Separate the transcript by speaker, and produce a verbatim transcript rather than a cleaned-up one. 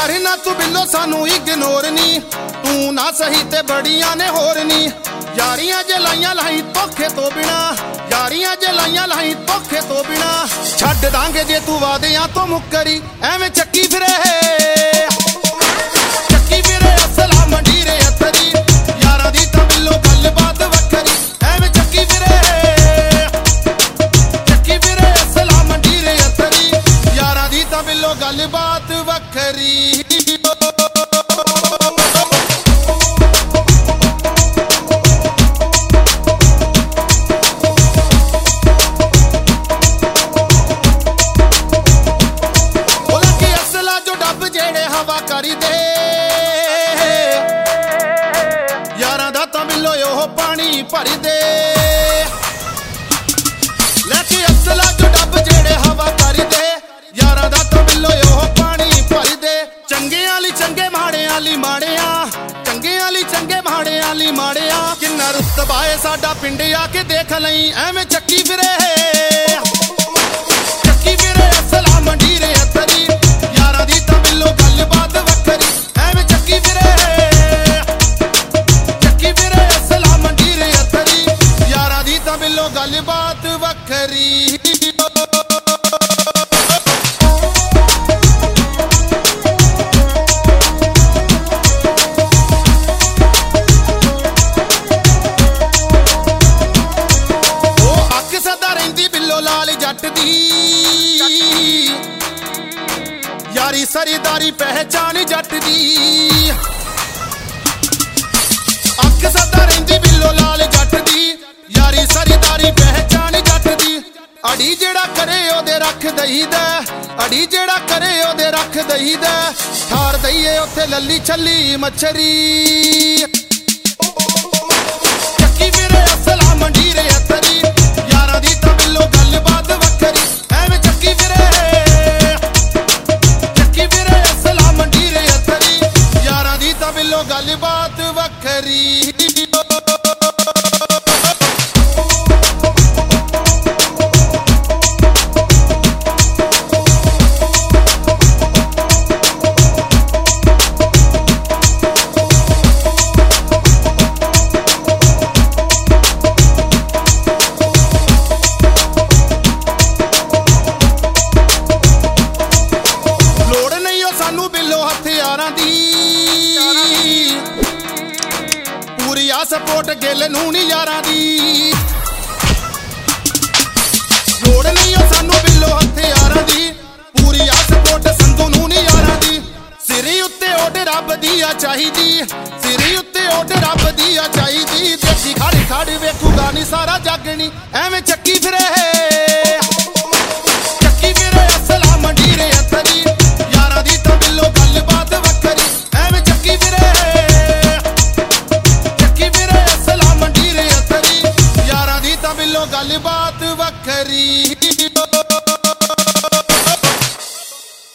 Speaker 1: कर ना तू बिल्लो सानू इग्नोर नी, तू ना सही ते बड़ियां ने होर नी। यारियां जे लाइयां लाई धोखे तो बिना, यारियां जे लाइयां लाई धोखे तो बिना। छड्ड दांगे जे तू वादियां तो मुकरी, एवें चक्की फिरे चक्की फिरे असला मंडीरे अतरी। यारां दी तां बिल्लो गल बात वखरी, एवें चक्की फिरे चक्की फिरे असला मंडीरे अतरी। यारां दी तां बिल्लो गल बात वखरी। करी दे यारां दा तां बिल्लो ओह पानी भरी दे। लैके असला जो डब जेड़े हवा करी दे, यारां दा तां बिल्लो ओह पानी भरी दे। चंगे आली चंगे माड़े आली माड़िया, चंगे आली चंगे माड़े आली माड़िया। किन्ना रुतबा है साडा पिंड आके देख लई, एवें चक्की फिरे चक्की फिरे असला मंडीरे अतरी। यारां दी तां बिल्लो गल बात वखरी, एवें चक्की फिरे चक्की फिरे असला मंडीरे अतरी। यारां दी तां बिल्लो गल बात वखरी। जट दी यारी सरीदारी पहचान जट दी। अख सदा रहिंदी बिल्लो लाल जट दी, यारी सरीदारी पहचान जट दी। अड़ी जेड़ा करे ओदे रख दईदा, अड़ी जेड़ा करे ओदे रख दईदा। ठार दईए उत्थे लली छली मच्छरी। चक्की फिरे असला मंडीरे अतरी। यारां दी तां बिल्लो गल बात वखरी, एवें चक्की फिरे चक्की फिरे असला मंडीरे अतरी। यारां दी तां बिल्लो गल बात वखरी। पूरी आ सपोर्ट गिल नूं नी यारां दी, लोड़ नहीं ओ सानू बिल्लो हथियारां दी। पूरी आ सपोर्ट संधू नूं नी यारां दी। सिरी उत्ते ओड रब दी आ चाहीदी, सिरी उत्ते ओड रब दी आ चाहीदी। देखी खड़ खड़ वेखूगा नी सारा जग नी।